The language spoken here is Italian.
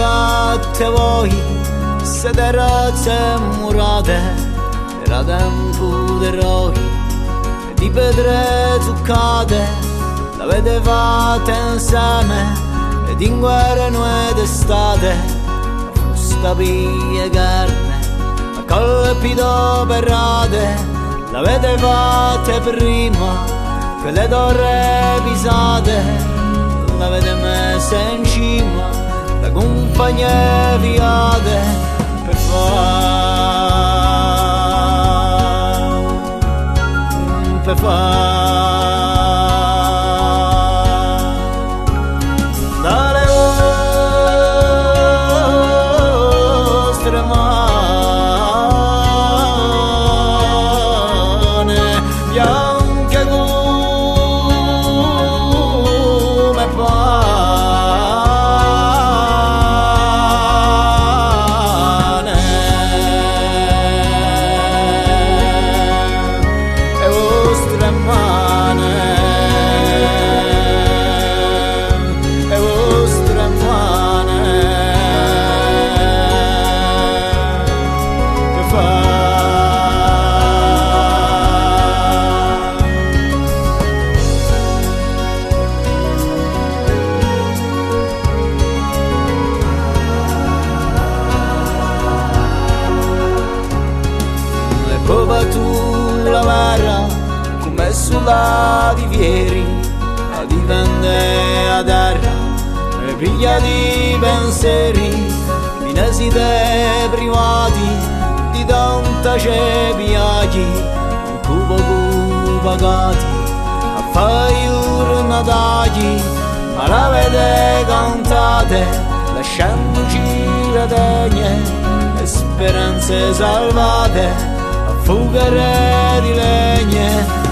fatte voi se terrazze murate era tempo d'eroi e di pedre zuccate l'avete fatta insieme ed in guerra noi d'estate frusta pie carne a colpito perrate l'avete fatta prima che le torre pisate l'avete messa in cima la compagnia viate per dalle vostre mani bianche come pane e vostre mani e vostre mani che fa come tu la barra come sulla di ieri a divenne a terra e piglia di pensieri minesi privati di tanta cepiaghi un cubo pagati a fai urnatagli ma l'avete cantate lasciandoci le degne e speranze salvate fugare di legne